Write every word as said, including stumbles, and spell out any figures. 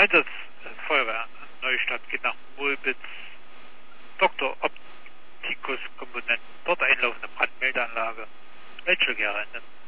Einsatz äh, Feuerwehr Neustadt geht nach Mulbitz, Doktor Optikus Komponenten, dort einlaufende Brandmeldeanlage. Welche gerne?